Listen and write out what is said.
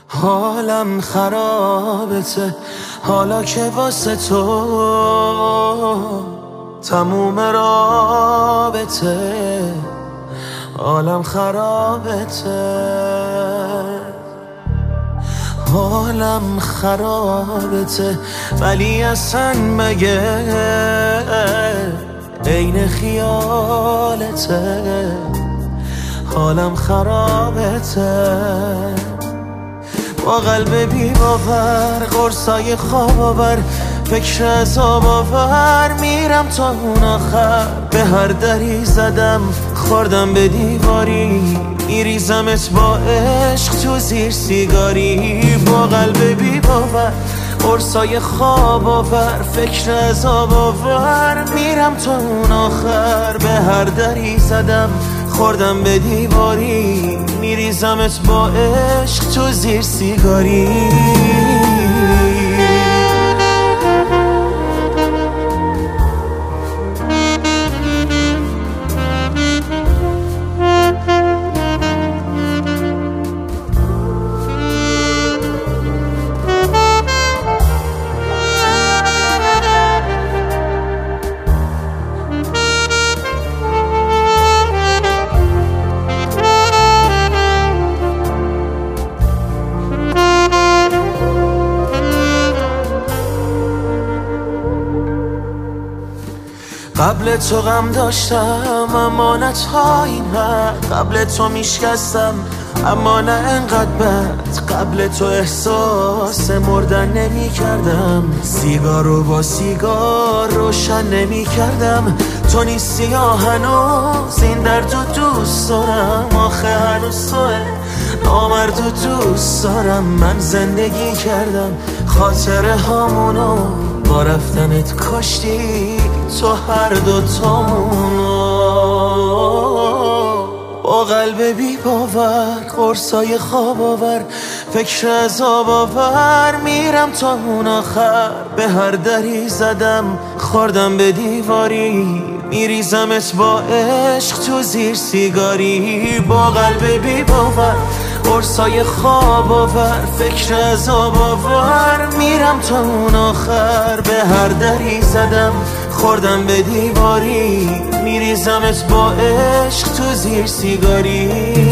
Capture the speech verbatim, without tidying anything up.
حالم خرابته حالا که واسه تو تموم رابطه. حالم خرابته حالم خرابته ولی اصلا مگه عین خیالته. حالم خرابته با قلب بی باور قرصای خواب آور فکر عذاب آور میرم تا اون آخر. به هر دری زدم خوردم به دیواری میریزمت با عشق تو زیر سیگاری. با قلب بی باور قرصای خواب آور فکر عذاب آور میرم تا اون آخر. به هر دری زدم خوردم به دیواری میریزمت با عشق تو زیر سیگاری. قبل تو غم داشتم اما نه تا این حد. قبل تو میشکستم اما نه انقدر بد. قبل تو احساس مردن نمی کردم سیگار رو با سیگار روشن نمی کردم. تو نیستی یا هنوز این درد رو دوست دارم. آخه هنوز توه نامرد رو دوست دارم. من زندگی کردم خاطره هامونو با رفتنت کشتی تو هر دو تامونو. با قلب بی باور قرصای خواب آور فکر عذاب آور میرم تا اون آخر. به هر دری زدم خوردم به دیواری میریزمت با عشق تو زیر سیگاری. با قلب بی باور قرصای خواب آور فکر عذاب آور میرم تا اون آخر. به هر دری زدم خوردم به دیواری میریزمت با عشق تو زیر سیگاری.